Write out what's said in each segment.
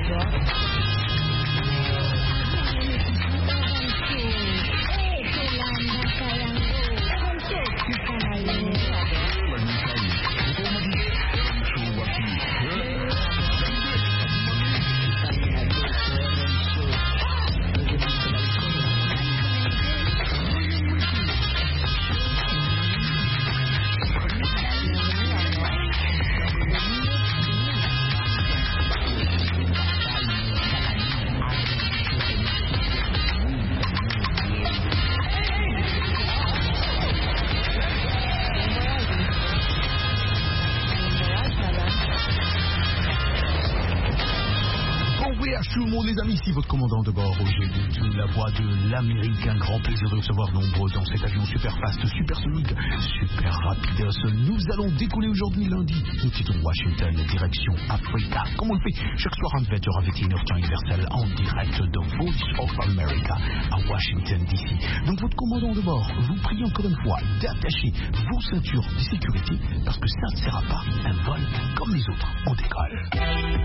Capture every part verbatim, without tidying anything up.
Les amis, ici votre commandant de bord, Roger Moutou, la voix de l'Amérique. Un grand plaisir de recevoir nombreux dans cet avion super fast, super sonique, super rapide. Nous allons décoller aujourd'hui lundi. Nous quittons Washington, direction Africa. Comme on le fait chaque soir à vingt heures à vingt et une heures temps universel en direct de Voice of America à Washington D C. Donc votre commandant de bord vous prie encore une fois d'attacher vos ceintures de sécurité parce que ça ne sera pas un vol comme les autres. On décolle.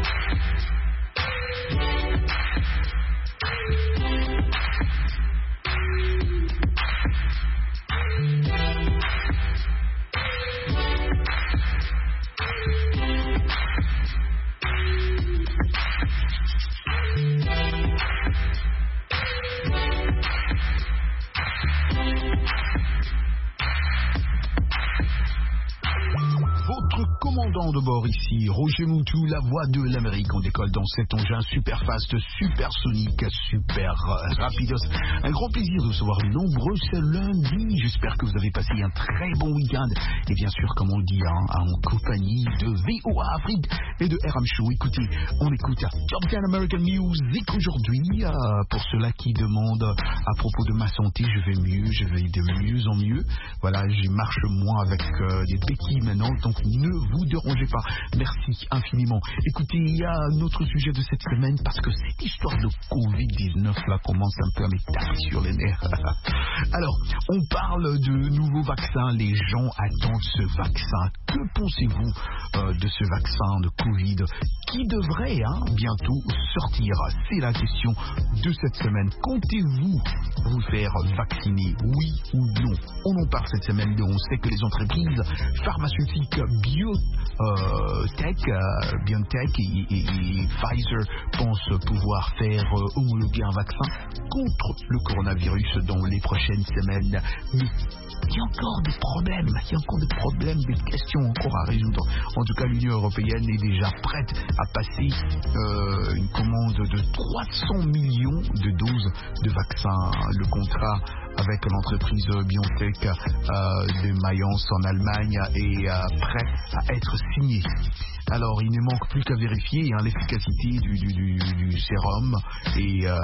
De bord ici, Roger Moutou, la voix de l'Amérique. On décolle dans cet engin super fast, super sonique, super euh, rapidos. Un grand plaisir de recevoir nombreux ce lundi. J'espère que vous avez passé un très bon week-end. Et bien sûr, comme on le dit, hein, en compagnie de V O A Afrique et de R M Show. Écoutez, on écoute Top dix American Music aujourd'hui. Euh, pour ceux-là qui demandent à propos de ma santé, je vais mieux, je vais de mieux en mieux. Voilà, je marche moins avec euh, des béquilles maintenant, donc ne vous dérangez pas. Merci infiniment. Écoutez, il y a un autre sujet de cette semaine parce que cette histoire de covid dix-neuf là commence un peu à me taper sur les nerfs. Alors, on parle de nouveaux vaccins. Les gens attendent ce vaccin. Que pensez-vous euh, de ce vaccin de Covid qui devrait hein, bientôt sortir? C'est la question de cette semaine. Comptez-vous vous faire vacciner, oui ou non? On en parle cette semaine. On sait que les entreprises pharmaceutiques bio Euh, Tech, euh, BioNTech et, et, et Pfizer pensent pouvoir faire euh, homologuer un vaccin contre le coronavirus dans les prochaines semaines. Mais il y a encore des problèmes, il y a encore des problèmes, des questions encore à résoudre. En tout cas, l'Union européenne est déjà prête à passer euh, une commande de trois cents millions de doses de vaccins. Le contrat avec l'entreprise BioNTech euh, de Mayence en Allemagne est euh, prêt à être signé. Alors, il ne manque plus qu'à vérifier hein, l'efficacité du, du, du, du sérum et euh,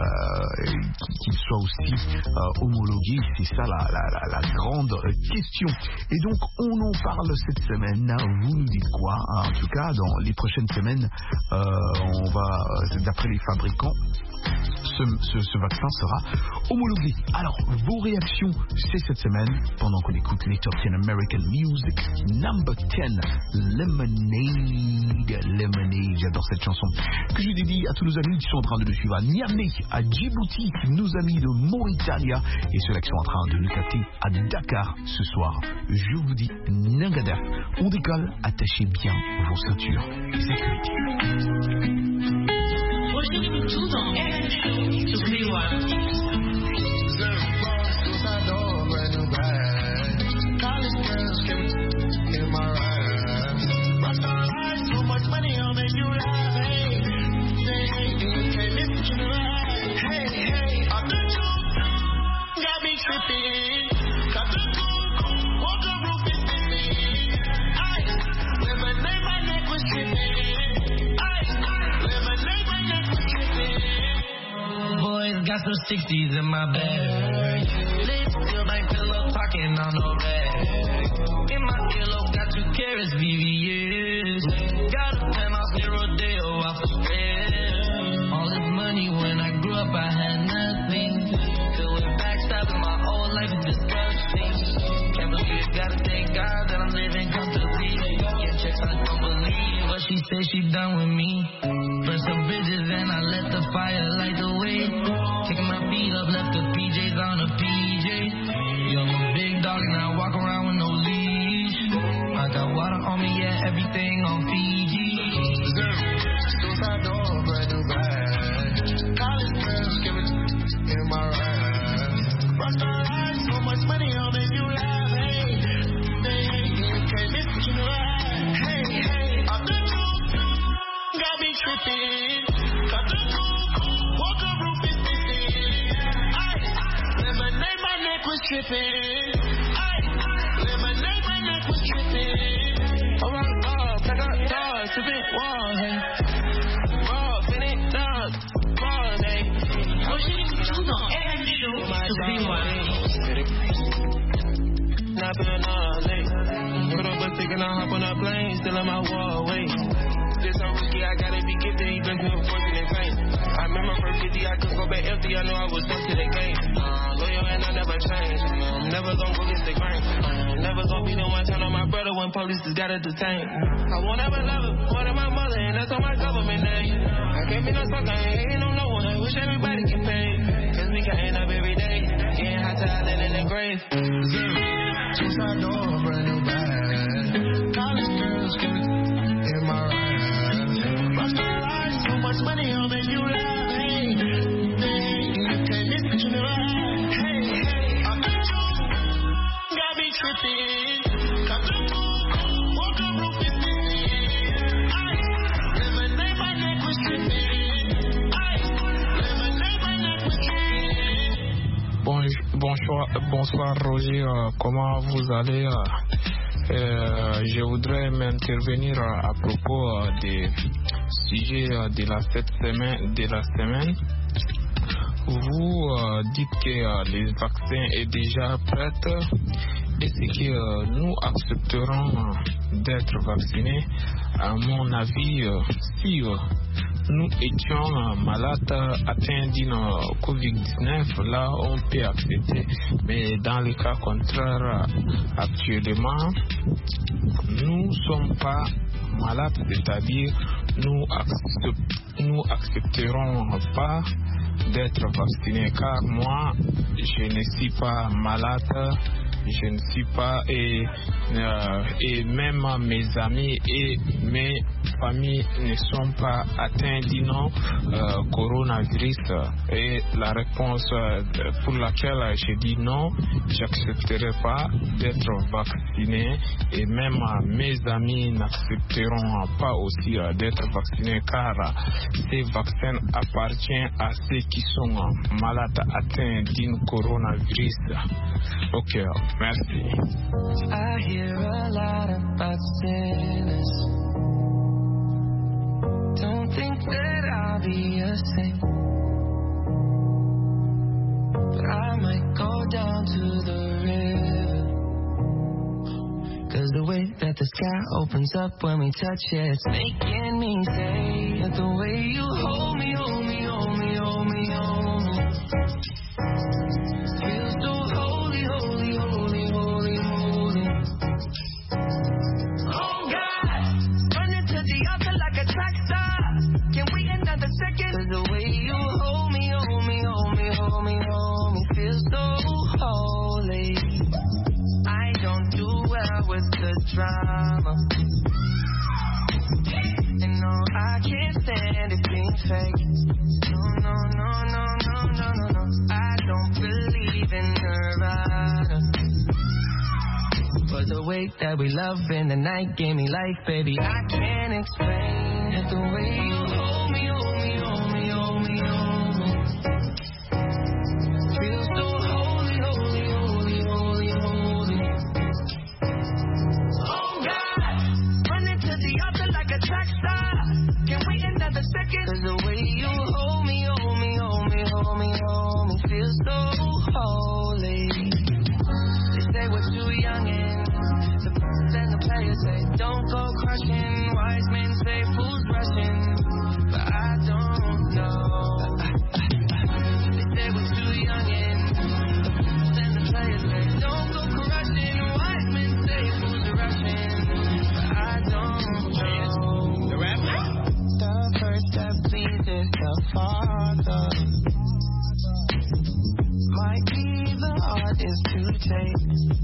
qu'il soit aussi euh, homologué. C'est ça la, la, la, la grande question. Et donc, on en parle cette semaine. Vous nous dites quoi? En tout cas, dans les prochaines semaines, euh, on va, d'après les fabricants, Ce, ce, ce vaccin sera homologué. Alors, vos réactions, c'est cette semaine, pendant qu'on écoute les Top dix American Music, number dix, Lemonade, Lemonade, j'adore cette chanson, que je dédie à tous nos amis qui sont en train de nous suivre à Niamey, à Djibouti, nos amis de Mauritania, et ceux-là qui sont en train de nous capter à Dakar ce soir. Je vous dis, Nangadaf, on décolle, attachez bien vos ceintures de sécurité. Roger Moutou dans R M Show sur V O A. Got some sixties in my bag. Lips feel like pillow talking on no rag. In my earlobe got two carrots, V V S. Got a penthouse near Rodeo off the strip. All this money when I grew up I had nothing. Filled with backstabbing, my whole life is disgusting. Can't believe it, gotta thank God that I'm living comfortably. Get checks, I don't believe what she said she done with me. Burn some bridges and I fire, light the way. Kicking my feet up, left the P Js on a P J. Yo, I'm a big dog and I walk around with no leash. I got water on me, yeah, everything on Fiji. Suicide door, brand new bag. College girls, give it in my ride. Rock the lights, so much money, I'll make you laugh. Hey, hey, hey, can't miss what you know. Hey, hey, up the roof, got me tripping. Cut the roof, walk the roof is missing. Ay, lemonade, my neck was tripping. Ay, lemonade, my neck was tripping. Oh my God, check out doors, to big wall, hey. Raw, finish dogs, ball, hey. Oh, she Suno M Show Suprema. Not feeling all late. Put up a stick and I hop on a plane, still in my wall, wait. This so risky, I gotta be gifted, he been doing fortunate pain. I remember first fifty, I could go back empty, I know I was stuck to the game. Uh, loyal and I never change, you know, I'm never gonna go against the grain. I'm never gonna be the one turn on my brother when police just gotta detain. I won't ever love her more than my mother, and that's on my government name. I can't be no sucker, I ain't hating on no one, I wish everybody get paid. Cause we can end up every day, getting hot to island in the grave. Suicide door, brand new bag. College girls, give it in my ride. Rock the lights, so much money, I'll make you laugh. Hey, hey, you can't miss what you know. Hey, hey, up the roof, got me tripping. Cut the roof, walk the roof is missing. Ay, lemonade, my neck was tripping. Ay, lemonade, my neck was tripping. Bonsoir, bonsoir Roger, euh, comment vous allez? euh, Je voudrais m'intervenir à propos euh, des sujets euh, de la cette semaine, de la semaine. Vous euh, dites que euh, les vaccins est déjà prêts. Est-ce que euh, nous accepterons euh, d'être vaccinés? À mon avis, euh, si euh, nous étions euh, malades atteints d'une euh, covid dix-neuf, là on peut accepter. Mais dans le cas contraire, euh, actuellement, nous ne sommes pas malades, c'est-à-dire nous, accept, nous accepterons pas d'être vaccinés, car moi je ne suis pas malade. Je ne suis pas et, euh, et même mes amis et mes familles ne sont pas atteints du non euh, coronavirus. Et la réponse euh, pour laquelle je dis non, j'accepterai pas d'être vacciné et même euh, mes amis n'accepteront pas aussi euh, d'être vaccinés, car euh, ces vaccins appartiennent à ceux qui sont euh, malades atteints d'un coronavirus. Ok. Merci. I hear a lot about sinners. Don't think that I'll be a saint, but I might go down to the river. Cause the way that the sky opens up when we touch it, it's making me say that the way you hold me, hold me, hold me, hold me, hold me, feels so holy, holy, holy, holy, holy. Oh God, running to the altar like a track star. Can we another second? Cause the way you hold me, hold me, hold me, hold me, hold me, feels so holy. I don't do well with the drama, and no, I can't stand it being fake. No, no, no, no, no, no, no, no. I don't believe in Nirvana, but the way that we love in the night gave me life, baby. I can't explain it. The way you hold me, hold me, hold me, hold me, hold me, feels so holy, holy, holy, holy, holy. Oh God, running to the altar like a track star. Can wait another second? Cause the way you hold me, hold me, hold me, hold me, hold me, feels so holy. They say we're too young and the and the players say don't go crushing. Wise men say fools rushing. Jesus the Father might be the hardest to take,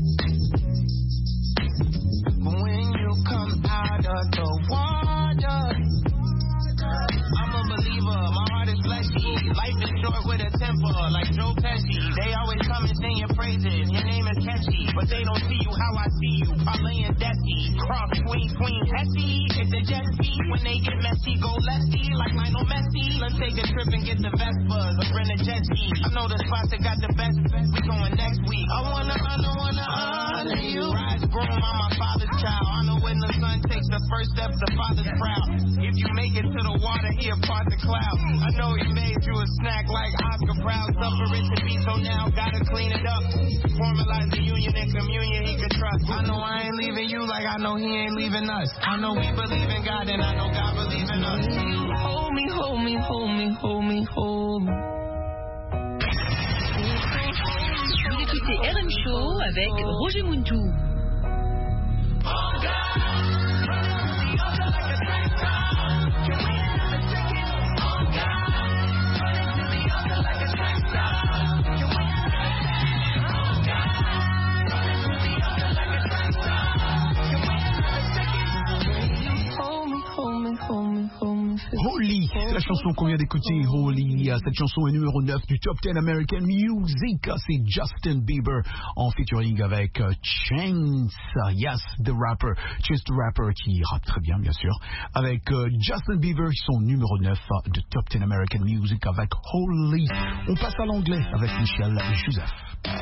but when you come out of the water, I'm a believer, my heart is fleshy. Life is short with a temper, like Joe Pesci. They always come and sing your praises, your name is catchy, but they don't see you how I see you. I'm laying dusty, cross queen, queen, Hetty. It's a jet ski, when they get messy, go lefty, like Lionel Messi. Let's take a trip and get the Vespas, or rent a jet ski. I know the spots that got the best, we going next week. I wanna, I know, wanna honor you. Rise groom, I'm my father's child. I know when the son takes the first step, the father's proud. If you make it to the water, he'll part the cloud. I know he made you a snack like Oscar Proud. Suffer it to be so now, gotta clean it up. Formalize the union and communion he could trust. I know I ain't leaving you like I know he ain't leaving us. I know we believe in God and I know God believes in us. Hold me, hold me, hold me, hold me, hold me. Vous écoutez R M Show avec Roger Muntou. Holy, la chanson qu'on vient d'écouter, Holy, cette chanson est numéro neuf du Top dix American Music, c'est Justin Bieber en featuring avec Chance, yes, the rapper, Chance the rapper qui rappe très bien bien sûr, avec uh, Justin Bieber, son numéro neuf du Top dix American Music avec Holy. On passe à l'anglais avec Michel Joseph.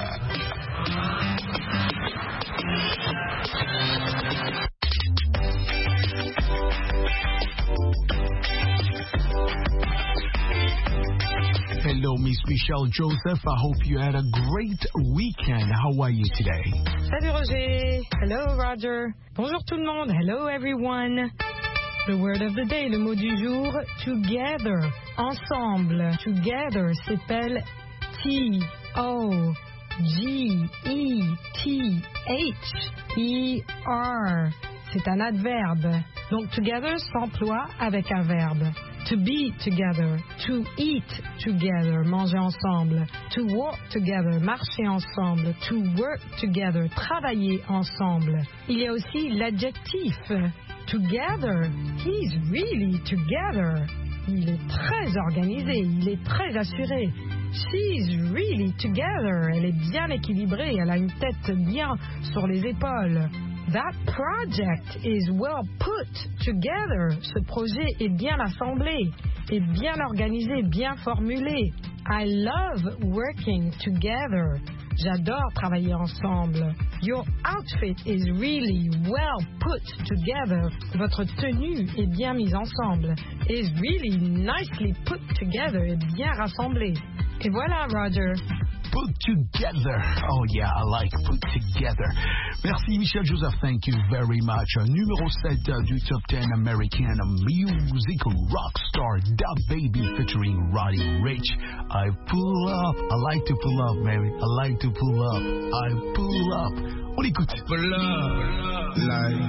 Hello, Miss Michelle Joseph. I hope you had a great weekend. How are you today? Salut Roger. Hello Roger. Bonjour tout le monde. Hello everyone. The word of the day, le mot du jour, together, ensemble. Together s'appelle T O G E T H E R. C'est un adverbe. Donc together s'emploie avec un verbe. To be together, to eat together, manger ensemble, to walk together, marcher ensemble, to work together, travailler ensemble. Il y a aussi l'adjectif together. He's really together. Il est très organisé, il est très assuré. She's really together. Elle est bien équilibrée, elle a une tête bien sur les épaules. That project is well put together. Ce projet est bien assemblé, est bien organisé, bien formulé. I love working together. J'adore travailler ensemble. Your outfit is really well put together. Votre tenue est bien mise ensemble. Is really nicely put together. Est bien rassemblée. Et voilà, Roger. Put together. Oh yeah, I like put together. Merci Michel Joseph, thank you very much. Numéro sept du Top dix American Music Rockstar, Da Baby featuring Roddy Ricch. I pull up, I like to pull up, baby. I like to pull up, I pull up. On l'écoute. Pull up, like,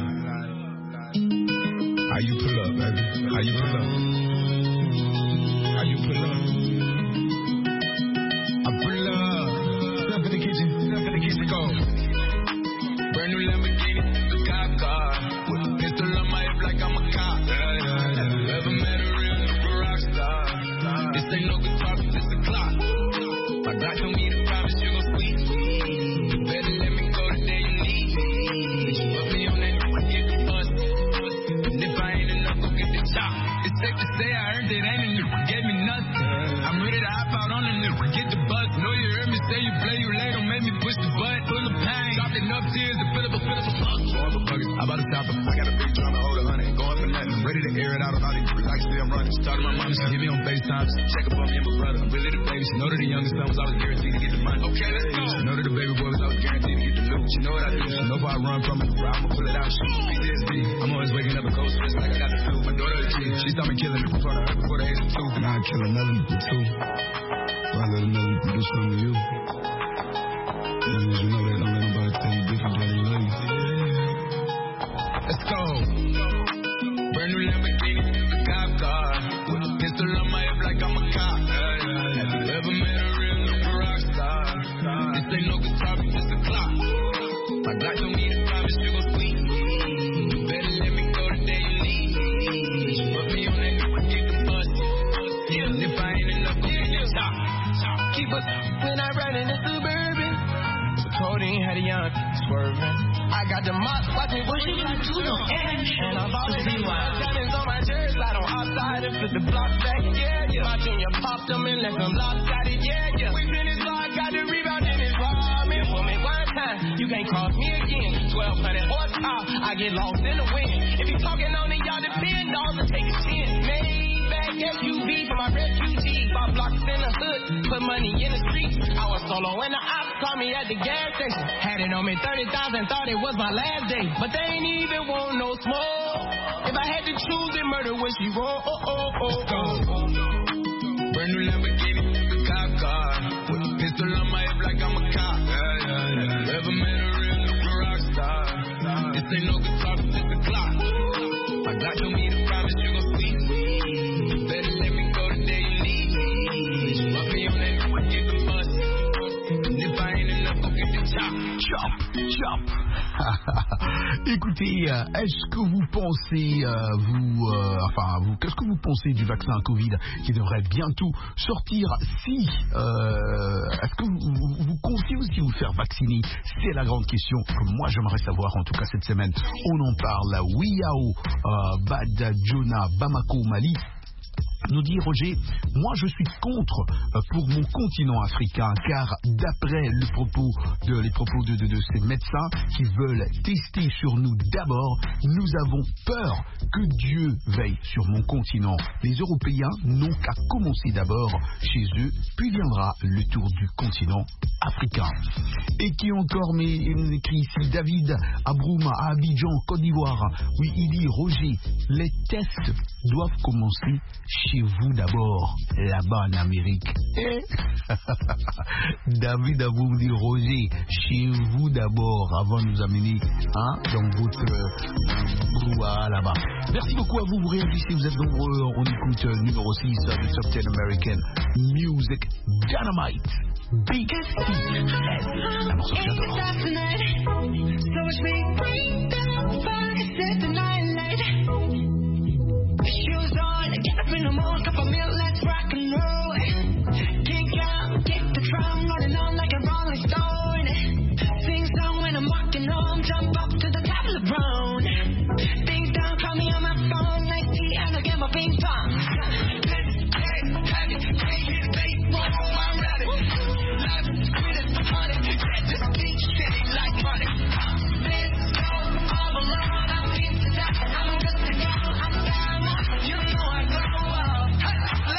how you pull up, baby? How you pull up? How you pull up? Brand new Lamborghini, cop car. With a pistol on my hip like I'm a cop. Yeah, yeah, yeah. Ever met a real nigga rock star? This ain't no guitar, this a clock. My God told me to promise you gon' squeeze me. You better let me go the day you need me. You put me on that, I get the bus. And if I ain't enough, go get the chop. It's safe to say I earned it, ain't a nigga gave me nothing. I'm ready to hop out on a nigga, get the bus. Know you heard me say you play, you late, don't make me push the button. Full of pain. Enough tears to fill up a fill up a fuck. Going for buckets, I bought a stopper. I got a big drum to hold a hundred. Going for nothing. Ready to air it out on all these freaks. Like still I'm running. Started my mom, she hit me on FaceTime. Check up on me and my brother. I'm really the baby. She know that the youngest son was always guaranteed to get the money. Okay, let's go. She know that the baby boy was always guaranteed to get the loot. She know what I do. She know if I run from it, I'ma pull it out. She P T S D. I'm always waking up a cold sweats like I got the flu. My daughter a kid. She saw me killing it before her before the age of two. Now I kill another nigga too. So I let another nigga do something to you. You know that don't let nobody tell you different than you love you. Let's go. Brand new Lamborghini, a cop car. With a pistol on on my hip like I'm a cop. Yeah, yeah, yeah. Have you ever met a real nigga rock star? This ain't no guitar, it's just a clock. My Glock don't need a promise, you gon' sweet. You better let me go the day you leave. Put me on that new get the bus. Yeah, and if I ain't enough, go get the top. Keep us when I ride in the Suburban. So codeine had a young swerving. I got the mop, watch me push it like judo. And I'm ballin' these diamonds on my jersey. I don't outside and flip the block back, yeah, yeah. My junior popped them and left them lopsided, yeah, yeah. We finished, so I got the rebound in his ramen. For me one time, you can't cross me again. twelve hundred horsepower, I get lost in the wind. If you talking on it, y'all depend, dogs will take a ten. Maybach S U V for my refugees. Five blocks in the hood, put money in the streets. I was solo and the ops called me at the gas station. Had it on me thirty thousand, thought it was my last day. But they ain't even want no smoke. If I had to choose it, murder would she roll? Oh, oh, oh, oh. Brand new Lamborghini, cop car. With a pistol on my hip like I'm a cop. Yeah, yeah, yeah. Have you ever met a real nigga rock star? This ain't no guitar, it's just a clock. My Glock don't need a promise, you gon' sweet. You better let me go the day you leave. Put me on that new get the bus. And if I ain't enough, go get the top. Chop, chop. Écoutez, est-ce que vous pensez, euh, vous, euh, enfin, vous, qu'est-ce que vous pensez du vaccin Covid qui devrait bientôt sortir? Si, euh, est-ce que vous, vous, vous comptez aussi vous faire vacciner? C'est la grande question que moi j'aimerais savoir. En tout cas cette semaine, on en parle. Wiao, euh, Bad Jonah, Bamako, Mali. Nous dit Roger, moi je suis contre euh, pour mon continent africain, car d'après le propos de, les propos de, de, de ces médecins qui veulent tester sur nous d'abord, nous avons peur que Dieu veille sur mon continent. Les Européens n'ont qu'à commencer d'abord chez eux, puis viendra le tour du continent africain. Et qui encore m'écrit ici, David Abroum à Abidjan, Côte d'Ivoire. Oui, il dit Roger, les tests doivent commencer chez vous d'abord, là-bas en Amérique. Et David Abou dit Roger, chez vous d'abord, avant de nous amener hein, dans votre euh, brouhaha là-bas. Merci beaucoup à vous, vous réagissez, vous êtes nombreux. On écoute euh, numéro six euh, du Top dix American Music Dynamite. Big Steve. La morceau que Shoes on, get up in the morning, cup of milk, let's rock and roll. Kick out, kick the drum, rolling on like a rolling stone. Sing song when I'm walking home, jump up to the top of the brown. Ding dong, call me on my phone, nice tea, and I'll get my ping pong. Let's get heavy, take it, baseball, I'm ready. Life is sweet as honey, get this beat shitty like money. Let's go all alone, I'm into that, I'm good to go, I'm down. You know I go up.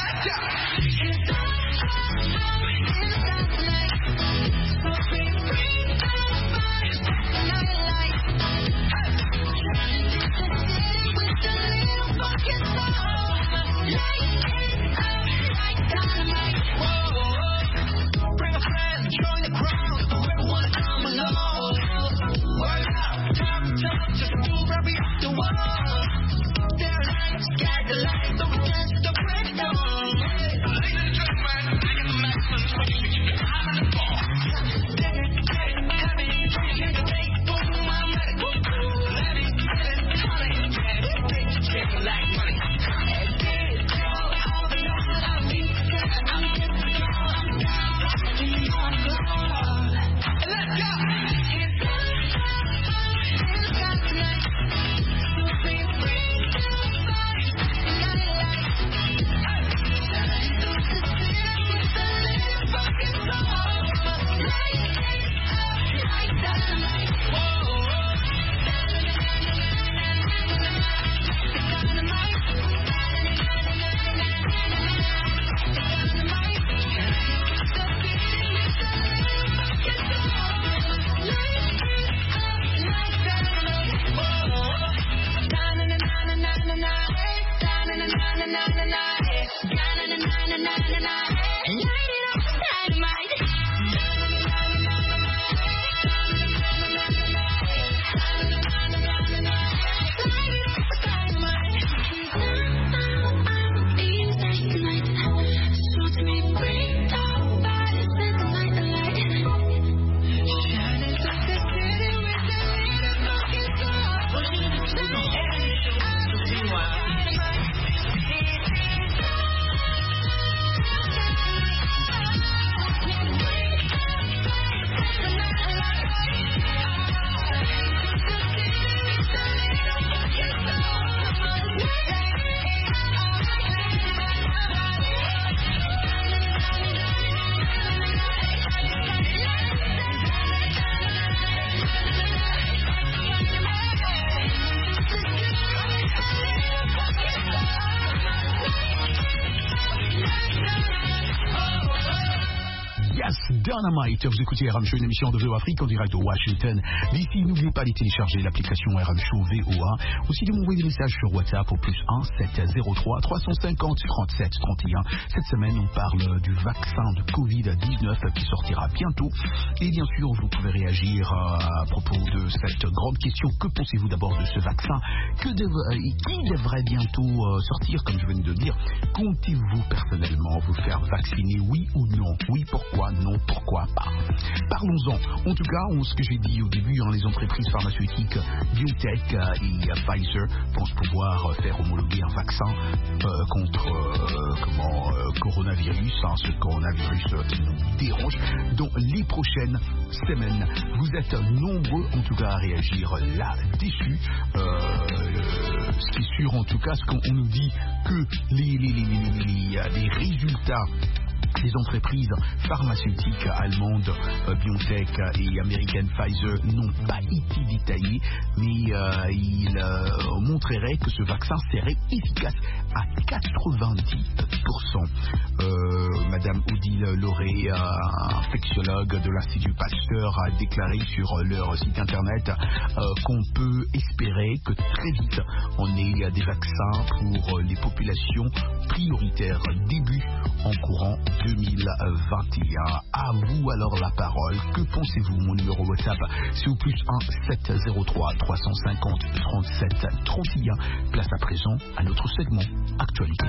Dynamite. Vous écoutez R M Show, une émission de V O Afrique en direct de Washington. D'ici, n'oubliez pas de télécharger l'application R M Show V O A. Aussi de m'envoyer des messages sur WhatsApp au plus un sept zéro trois trois cent cinquante trente-sept trente et un. Cette semaine, on parle du vaccin de covid dix-neuf qui sortira bientôt. Et bien sûr, vous pouvez réagir à propos de cette grande question. Que pensez-vous d'abord de ce vaccin que dev- qui devrait bientôt sortir, comme je viens de le dire? Comptez-vous personnellement vous faire vacciner, oui ou non? Oui, pourquoi? Non, pourquoi pas? Parlons-en. En tout cas, ce que j'ai dit au début, hein, les entreprises pharmaceutiques BioNTech et Pfizer pensent pouvoir faire homologuer un vaccin euh, contre euh, comment, euh, coronavirus, hein, ce coronavirus euh, qui nous dérange, dans les prochaines semaines. Vous êtes nombreux, en tout cas, à réagir là-dessus. Euh, euh, ce qui est sûr, en tout cas, ce qu'on nous dit que les, les, les, les, les, les résultats des entreprises pharmaceutiques allemandes euh, BioNTech et américaines Pfizer n'ont pas été détaillées, mais euh, ils euh, montreraient que ce vaccin serait efficace à quatre-vingt-dix pour cent. Euh, Madame Odile Lauré, euh, infectiologue de l'Institut Pasteur, a déclaré sur leur site internet euh, qu'on peut espérer que très vite on ait des vaccins pour les populations prioritaires début en courant deux mille vingt et un. À vous alors la parole. Que pensez-vous? Mon numéro WhatsApp, c'est au plus un sept zéro trois trois cent cinquante trente-sept trente et un. Place à présent à notre segment Actualité.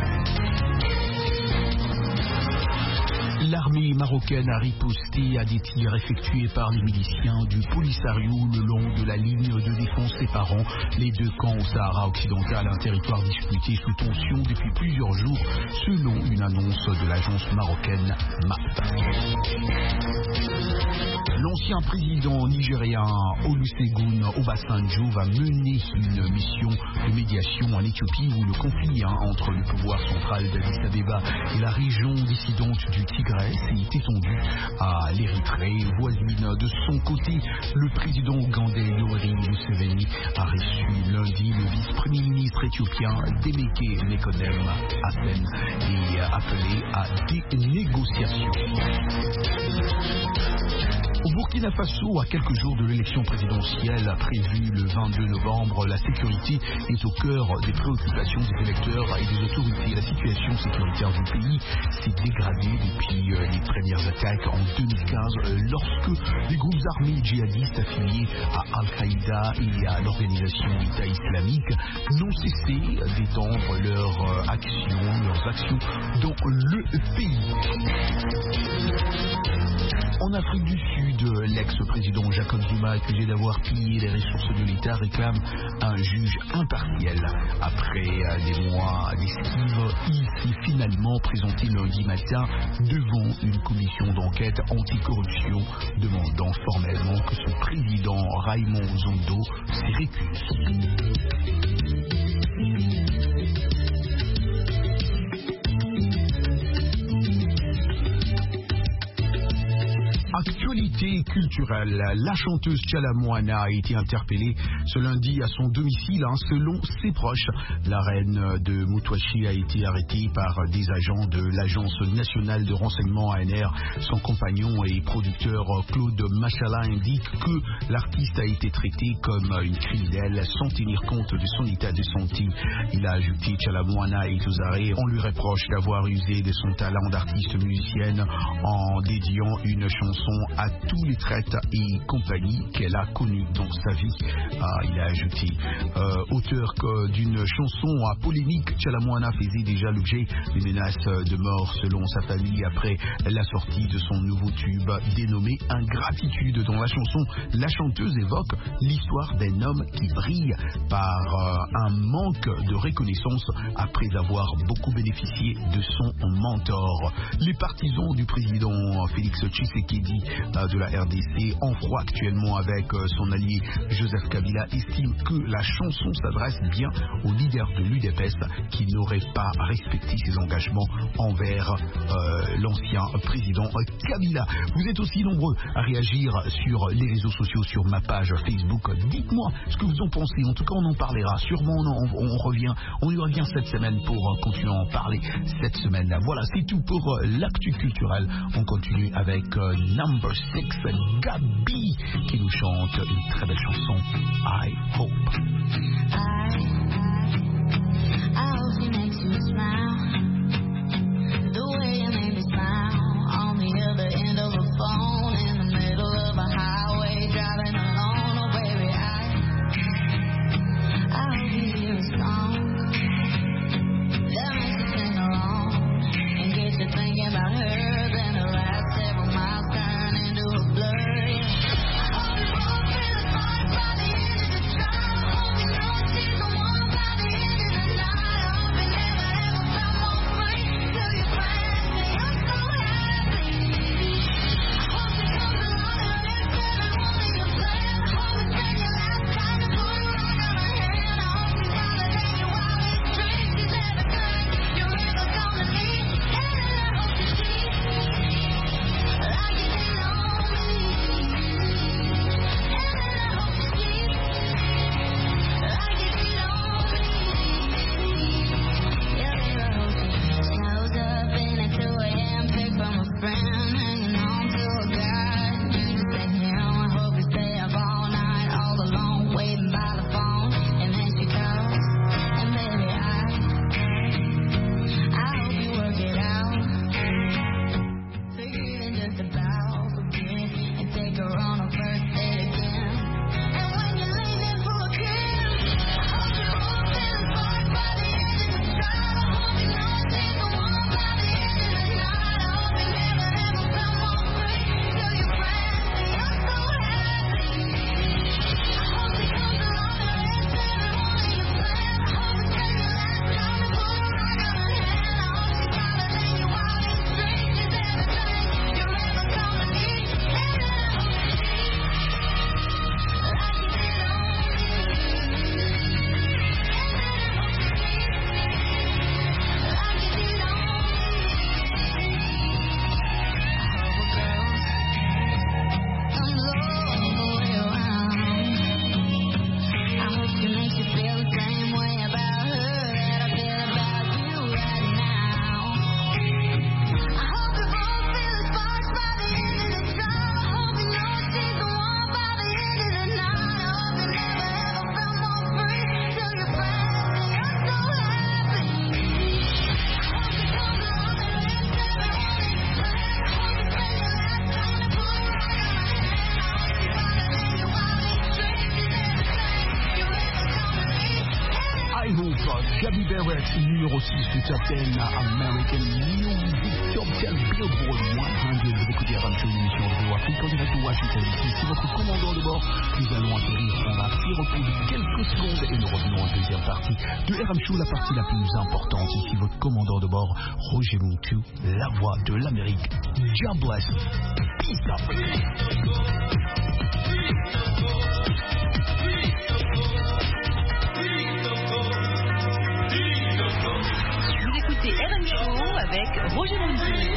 L'armée marocaine a riposté à des tirs effectués par les miliciens du Polisario le long de la ligne de défense séparant les deux camps au Sahara occidental, un territoire disputé sous tension depuis plusieurs jours, selon une annonce de l'agence marocaine M A P. L'ancien président nigérien Olusegun Obasanjo va mener une mission de médiation en Éthiopie où le conflit hein, entre le pouvoir central d'Addis Abeba et la région dissidente du Tigray s'est étendu à l'Érythrée voisine. De son côté, le président ougandais Yoweri Museveni a reçu lundi le vice-premier ministre éthiopien Demeke Mekonnen Hassen et a appelé à des négociations. Au Burkina Faso, à quelques jours de l'élection présidentielle prévue le vingt-deux novembre, la sécurité est au cœur des préoccupations des électeurs et des autorités. La situation sécuritaire du pays s'est dégradée depuis les premières attaques en deux mille quinze, lorsque des groupes armés djihadistes affiliés à Al-Qaïda et à l'organisation État islamique n'ont cessé d'étendre leurs actions, leurs actions dans le pays. En Afrique du Sud, l'ex-président Jacob Zuma, accusé d'avoir pillé les ressources de l'État, réclame un juge impartial. Après des mois d'esquive, il s'est finalement présenté lundi matin devant une commission d'enquête anticorruption, demandant formellement que son président Raymond Zondo s'y récuse. Actualité culturelle, la chanteuse Tchala Moana a été interpellée ce lundi à son domicile. Hein, selon ses proches, la reine de Moutouachi a été arrêtée par des agents de l'Agence nationale de renseignement A N R. Son compagnon et producteur Claude Machala indique que l'artiste a été traité comme une criminelle sans tenir compte de son état de santé. Il a ajouté: Tchala Moana est aux arrêts. On lui reproche d'avoir usé de son talent d'artiste musicienne en dédiant une chanson à tous les traites et compagnies qu'elle a connues dans sa vie. Ah, il a ajouté, euh, auteur d'une chanson à polémique, Tchala Moana faisait déjà l'objet de menaces de mort selon sa famille après la sortie de son nouveau tube dénommé Ingratitude. Dans la chanson, la chanteuse évoque l'histoire d'un homme qui brille par euh, un manque de reconnaissance après avoir beaucoup bénéficié de son mentor. Les partisans du président Félix Tshisekedi euh, de la R D C, en froid actuellement avec euh, son allié Joseph Kabila, estime que la chanson s'adresse bien au leader de l'U D P S qui n'aurait pas respecté ses engagements envers euh, l'ancien président Kabila. Vous êtes aussi nombreux à réagir sur les réseaux sociaux, sur ma page Facebook. Dites-moi ce que vous en pensez. En tout cas, on en parlera. Sûrement, on, on, on revient. On y revient cette semaine pour euh, continuer à en parler cette semaine. Voilà, c'est tout pour euh, l'actu culturel. On continue avec euh, Number six, Gabi, qui nous chante une très belle chanson, I Hope. I, I hope he makes you smile. The way you make me smile on the other end of a phone in the middle of a highway driving alone. Oh baby, I, I hope you hear a song that makes you sing along and gets you thinking about her. Then the last several miles turn into a blur. Gabi Barrett, numéro six du Top dix American Music Top dix Billboard cent. Vous écoutez R M Show, une émission de Radio Afrique en direct de Washington D C. C'est votre commandant de bord. Nous allons atterrir, on a petit repos de quelques secondes et nous revenons en deuxième partie de R M Show, la partie la plus importante. Ici votre commandant de bord, Roger Moutou, la voix de l'Amérique. God bless. Peace Africa. C'est R M Show avec Roger Moutou.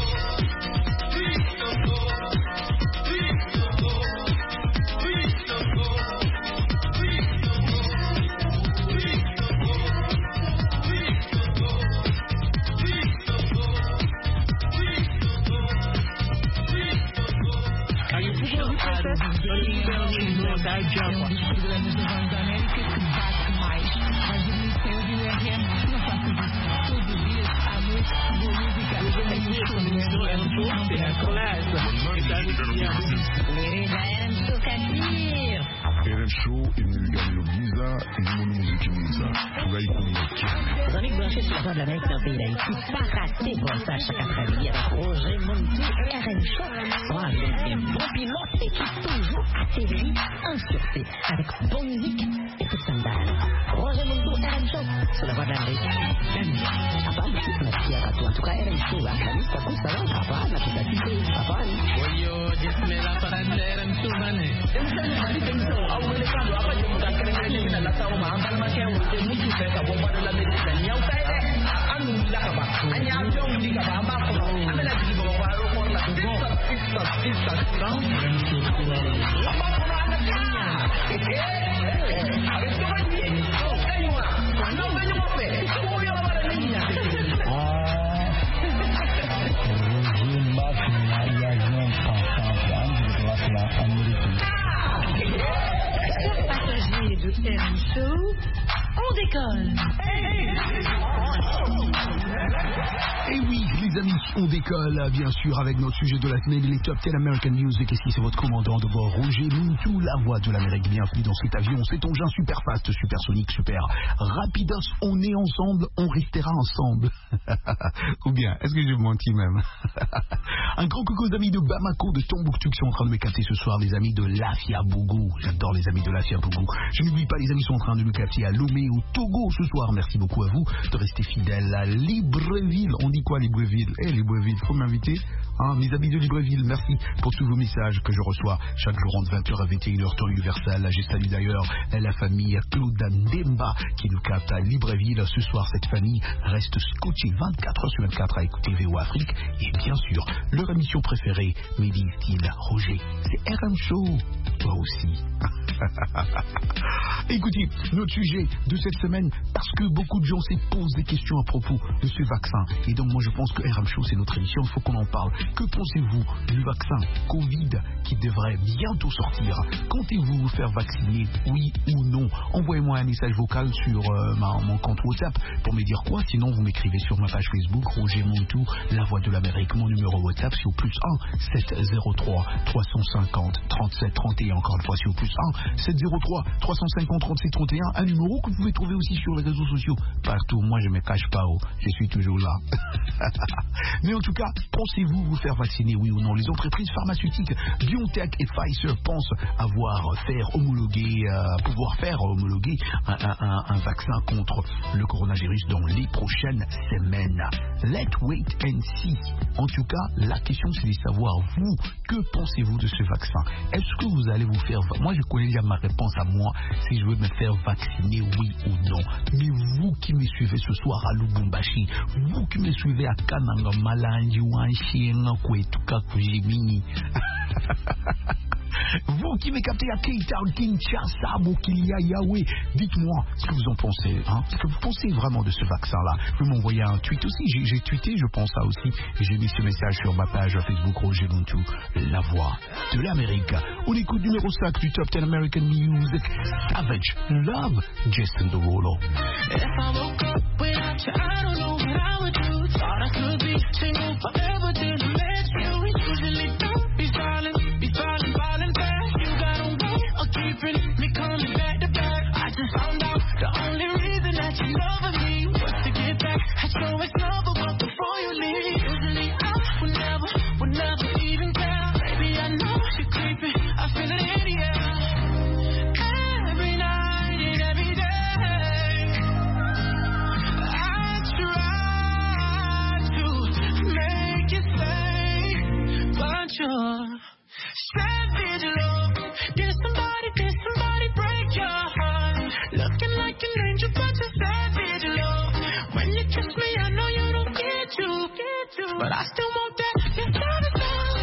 R M Show est venu gagner le visa et nous nous visa. Pour aller pour Vous avez branché sur la voie de l'Amérique dans le pays d'Haïti. Pas raté brossage chaque après-midi avec Roger Moutou et R M Show. Oh, avec un bon pilote et qui toujours atterrit en sûreté avec bonne musique et tout ça. Roger Moutou, R M Show sur la voie de l'Amérique. Habari, tunasikia watu. En tout cas, R M Show, angalia, kwa sababu hapa na tutasikia habari. Bismillah para leram subane. Passagers de R M Show, on décolle. Et oui, les amis, on décolle, bien sûr, avec notre sujet de la semaine, les Top dix American Music. Et si c'est votre commandant de bord, Roger Mintou, la voix de l'Amérique. Bienvenue dans cet avion, cet engin super fast, super sonique, super rapidos. On est ensemble, on restera ensemble. Ou bien, est-ce que j'ai menti même? Un grand coucou aux amis de Bamako, de Tombouctou qui sont en train de me capter ce soir, les amis de Lafia-Bougou. J'adore les amis de Lafia-Bougou. Je n'oublie pas, les amis sont en train de me capter à Lomé, au Togo ce soir. Merci beaucoup à vous de rester fidèles à Libreville. On dit quoi Libreville? Eh hey, Libreville, faut m'inviter, hein, mes amis de Libreville. Merci pour tous vos messages que je reçois chaque jour entre vingt heures à vingt et une heures temps universel. Je salue d'ailleurs la famille Claude Ndemba qui nous capte à Libreville. Ce soir, cette famille reste scotchée vingt-quatre heures sur vingt-quatre à écouter V O Afrique. Et bien sûr, leur émission préférée, Midi Style Roger, c'est R M Show. Toi aussi. Écoutez, notre sujet de cette semaine, parce que beaucoup de gens se posent des questions à propos de ce vaccin. Et donc moi je pense que R M Show c'est notre émission, il faut qu'on en parle. Que pensez-vous du vaccin Covid qui devrait bientôt sortir? Comptez-vous vous faire vacciner, oui ou non? Envoyez-moi un message vocal sur euh, ma, mon compte WhatsApp pour me dire quoi. Sinon vous m'écrivez sur ma page Facebook, Roger Montou, la voix de l'Amérique. Mon numéro WhatsApp c'est au plus un sept zéro trois trois cent cinquante trente-sept trente et un. Encore une fois c'est au plus un sept zéro trois trois cent cinquante trente-sept trente et un. Un numéro que vous pouvez trouver aussi sur les réseaux sociaux. Partout, moi je ne me cache pas, oh. Je suis toujours là. Mais en tout cas, pensez-vous vous faire vacciner, oui ou non? Les entreprises pharmaceutiques BioNTech et Pfizer pensent avoir faire homologuer, euh, pouvoir faire homologuer un, un, un, un vaccin contre le coronavirus dans les prochaines semaines. Let's wait and see. En tout cas, la question c'est de savoir, vous, que pensez-vous de ce vaccin? Est-ce que vous allez vous faire... Moi je connais déjà ma réponse à moi, si je veux me faire vacciner, oui ou non. Mais vous qui me suivez ce soir à Lubumbashi, vous qui me suivez à Kananga, Malandi, Wanchien, Kwetuka, Kujimini, vous qui me captez à Cape Town, Kinshasa, Bokilia, Yahweh, dites-moi ce que vous en pensez, hein? Ce que vous pensez vraiment de ce vaccin-là. Vous pouvez m'envoyer un tweet aussi, j'ai, j'ai tweeté, je pense ça aussi, et j'ai mis ce message sur ma page Facebook Roger Montou, la voix de l'Amérique. On écoute numéro cinq du Top dix American Music, Savage Love, Jason Derulo. If I woke up without you, I don't know what I would do. Thought I could be single forever till I met you. Usually don't be silent, be silent, violent fast. You got a way of keeping me coming back to back. I just found out the only reason that you love me was to get back at your ex-lover, but before you leave, usually I would never, would never even care. Baby, I know you're creeping, I feel it in the air. Every night and every day, I try to make you stay, but you're savage love. Did somebody, did somebody break your heart? Looking like an angel, but you're savage love. When you kiss me, I know you don't get to, get to, but I still want that. You're savage love.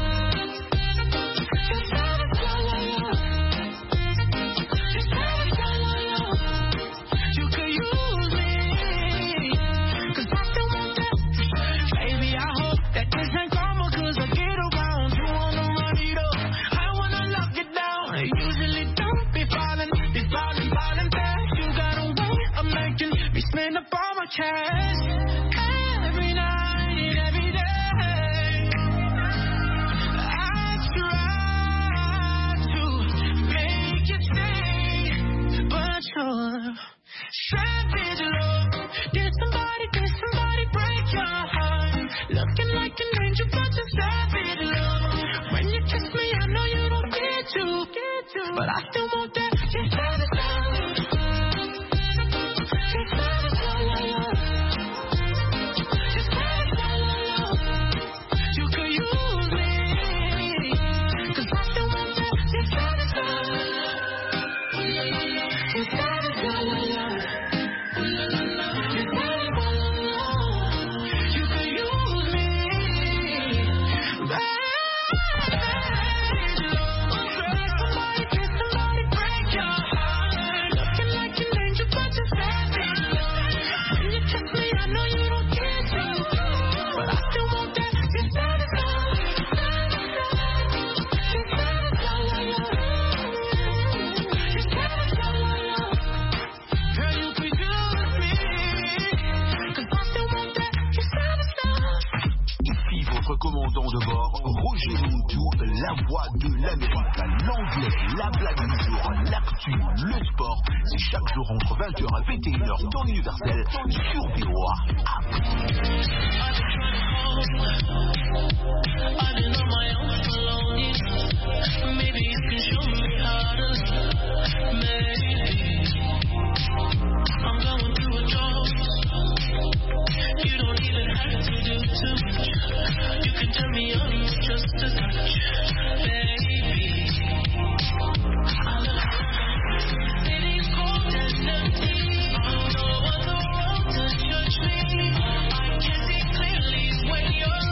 You're savage love. You're savage love. You could use me, 'cause I still want that. Baby, I hope that this ain't karma, 'cause I get around you on the money though. I wanna lock it down. I usually don't be falling, be falling, falling fast. You got a way of making me spend up all my cash. Every night and every day, I try to make you stay, but you're savage love. Did somebody, did somebody break your heart? Looking like an angel, but you're savage love. When you kiss me, I know you don't get to, get to, but I still want that. You're savage love. You're savage love. You're savage love. You could use me. votre commandant de bord, Roger Montou, la voix de l'Amérique, l'anglais, la blague du jour, l'actu, le sport. C'est chaque jour entre vingt heures et vingt et une heures dans l'universel sur V O A Afrique. I've been on my own for long years. Maybe you can show me how to. Maybe I'm going through a drought. You don't even have to do too much. You can turn me on with just a touch, baby. I love you. City's cold and empty. No other world to judge me. I can see clearly when you're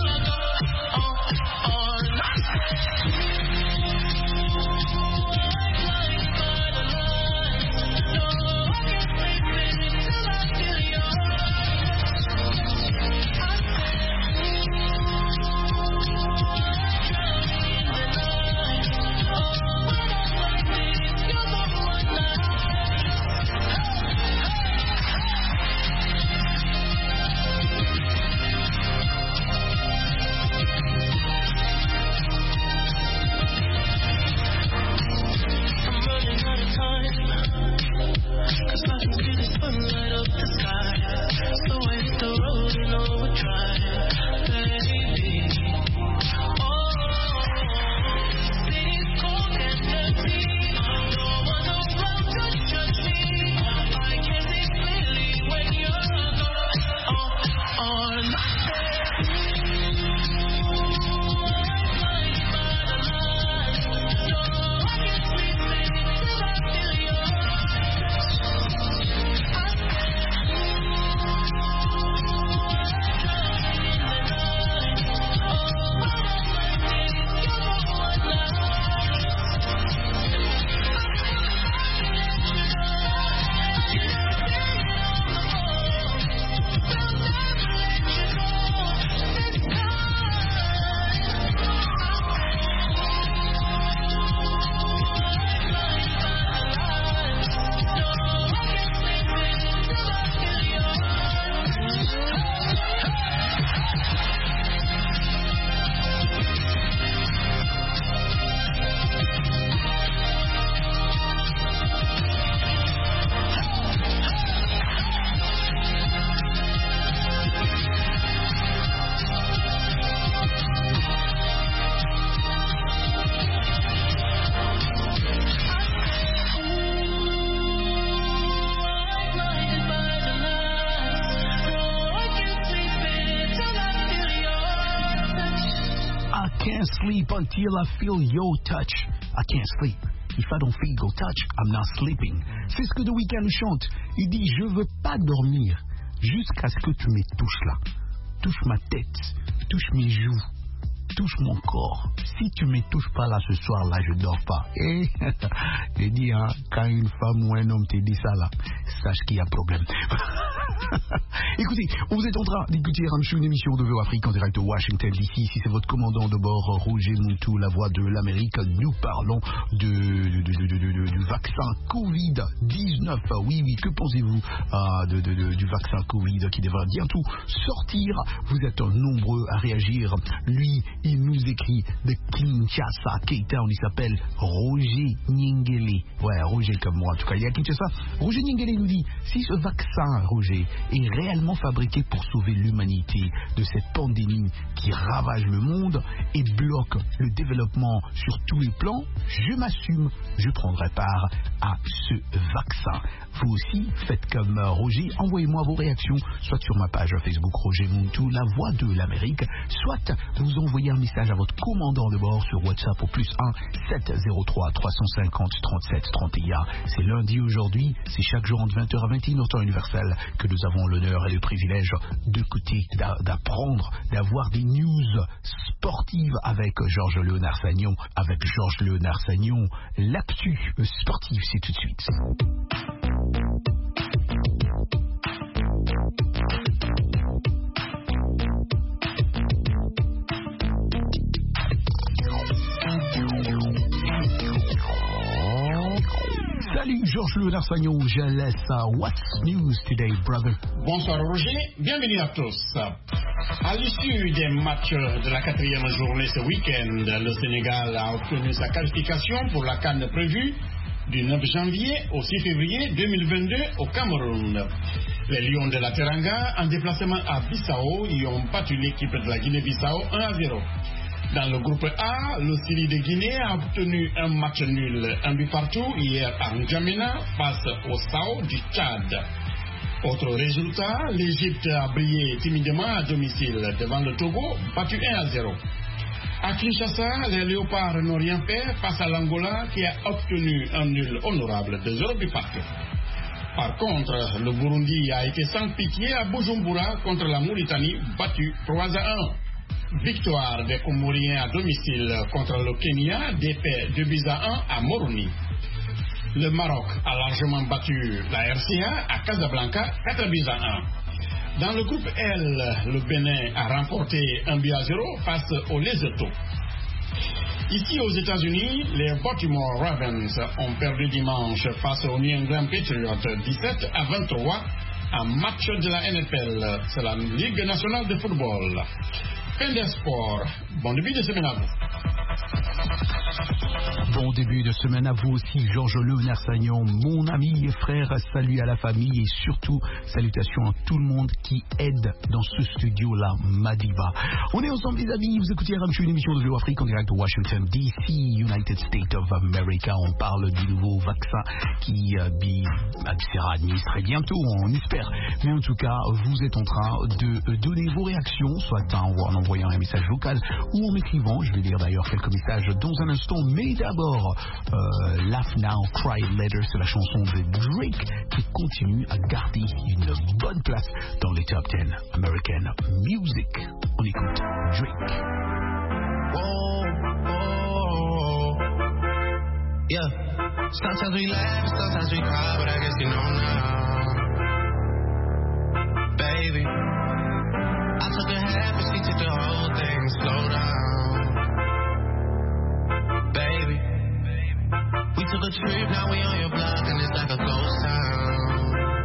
Sleep until I feel your touch. I can't sleep. If I don't feel your touch, I'm not sleeping. C'est ce que The Weeknd chante. Il dit, je veux pas dormir jusqu'à ce que tu me touches là. Touche ma tête, touche mes joues, touche mon corps. Si tu me touches pas là ce soir là, je dors pas. Et je dis, hein, quand une femme ou un homme te dit ça là, sache qu'il y a problème. Écoutez, vous êtes en train d'écouter une émission de V O A Afrique en direct de Washington D C. Si c'est votre commandant de bord, Roger Montou, la voix de l'Amérique, nous parlons de, de, de, de, de, de, du vaccin covid dix-neuf. Oui, oui, que pensez-vous euh, de, de, de, du vaccin Covid qui devra bientôt sortir? Vous êtes nombreux à réagir. Lui, il nous écrit de Kinshasa, Cape Town. Il s'appelle Roger Nyengele. Ouais, Roger comme moi. En tout cas, il y a Kinshasa. Roger Nyengele nous dit, si ce vaccin, Roger, est réellement fabriqué pour sauver l'humanité de cette pandémie qui ravage le monde et bloque le développement sur tous les plans, je m'assume, je prendrai part à ce vaccin. Vous aussi, faites comme Roger, envoyez-moi vos réactions, soit sur ma page Facebook Roger Montou, la voix de l'Amérique, soit vous envoyez un message à votre commandant de bord sur WhatsApp au plus un sept zéro trois trois cent cinquante trente-sept trente et un. C'est lundi aujourd'hui, c'est chaque jour entre vingt heures à vingt et une heures temps universel que nous avons l'honneur et le privilège d'écouter, d'apprendre, d'avoir des news sportives avec Georges Léonard Sagnon. Avec Georges Léonard Sagnon, l'actu sportive, c'est tout de suite. Salut Georges Léonard Sagnon, je laisse à What's News Today, brother. Bonsoir Roger, bienvenue à tous. À l'issue des matchs de la quatrième journée ce week-end, le Sénégal a obtenu sa qualification pour la CAN prévue du neuf janvier au six février deux mille vingt-deux au Cameroun. Les Lions de la Teranga, en déplacement à Bissau, y ont battu l'équipe de la Guinée-Bissau un à zéro. Dans le groupe A, le Syrie de Guinée a obtenu un match nul, un but partout hier à N'Djamena face au Sao du Tchad. Autre résultat, l'Égypte a brillé timidement à domicile devant le Togo, battu un à zéro. À Kinshasa, les Léopards n'ont rien fait face à l'Angola qui a obtenu un nul honorable de zéro but partout. Par contre, le Burundi a été sans pitié à Bujumbura contre la Mauritanie, battu trois à un. Victoire des Comoriens à domicile contre le Kenya, défait deux buts à un à Moroni. Le Maroc a largement battu la R C A à Casablanca, quatre buts à un. Dans le groupe L, le Bénin a remporté un but à zéro face au Lesotho. Ici aux États-Unis, les Baltimore Ravens ont perdu dimanche face aux New England Patriots dix-sept à vingt-trois, un match de la N F L, c'est la Ligue nationale de football. Fin des sports. Bon début de semaine à vous. Bon début de semaine à vous aussi, Georges Léonard Sagnon, mon ami et frère. Salut à la famille et surtout salutations à tout le monde qui aide dans ce studio-là, Madiba. On est ensemble les amis, vous écoutez R M Show, une émission de Vélo Afrique en direct de Washington D C, United States of America. On parle du nouveau vaccin qui euh, sera administré bientôt, on espère. Mais en tout cas, vous êtes en train de donner vos réactions, soit en envoyant un message vocal ou en m'écrivant. Je vais lire d'ailleurs quelques messages dans un instant, mais d'abord euh, Laugh Now, Cry Later, c'est la chanson de Drake qui continue à garder une bonne place dans les top dix American Music. On écoute Drake. Whoa, whoa, yeah. Sometimes we laugh, sometimes we cry, but I guess you know now, baby. I took a half and she took the whole thing. Slow down, baby. We took a trip, now we on your block and it's like a ghost town,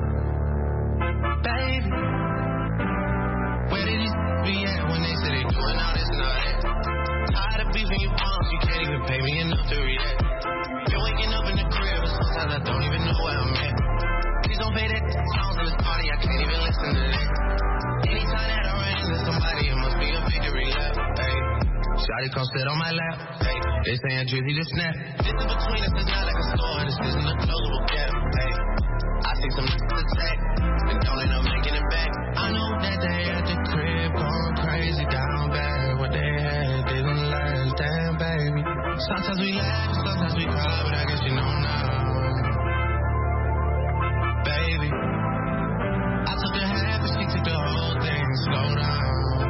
baby. Where did these be at when they say they doing all this and all that? Tired of beefing you bums, you can't even pay me enough to react. Been waking up in the crib and sometimes I don't even know where I'm at. Please don't pay that songs in this party, I can't even listen to that. Anytime that I run into somebody, it must be a victory lap. Hey, shawty come sit on my lap. Hey, they saying Drizzy to snap. This in between us is not like a store, this isn't a closable gap. Hey, I see some niggas attack and don't end up making it back. I know that they at the crib going crazy down bad. What they had didn't last, damn baby. Sometimes we laugh, sometimes we cry, but I guess you know now, baby. I took a half and she took the whole thing. Slow down,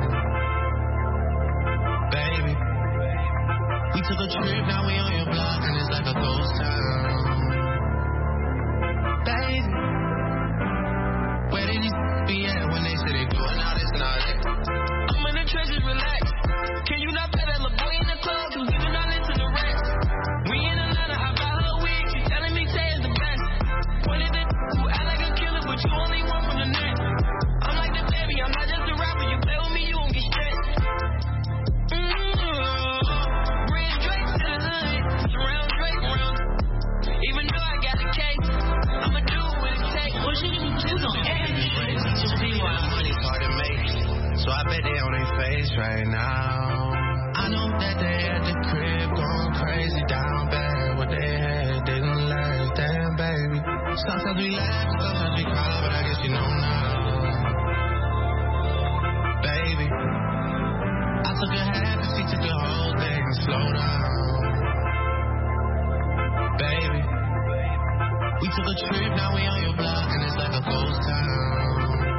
baby. We took a trip, now we on your block and it's like a ghost town, baby. Where did these be at when they say they doing all this and all that? I'm in the trenches, relax. Can you not pet that little boy in the club? Cause we do not listen to rest. We in Atlanta, I buy her wig. She telling me Tay is the best. One of the who act like a killer, but you only one from the net. I'm like the baby, I'm not just a rapper. You play with me, you won't get stressed. Mm-hmm. Bring Drake to the hood, surround Drake round. Even though I got a case, I'ma do what it takes. What you do on everything? You see why money's hard to make, so I bet they on their face right now. I know that they at the crib going crazy down bad. What they had didn't last, damn baby. Sometimes we laugh, sometimes we cry, but I guess you know now, baby. I took a half and she took the whole thing. Slow down, baby. We took a trip, now we on your block and it's like a ghost town,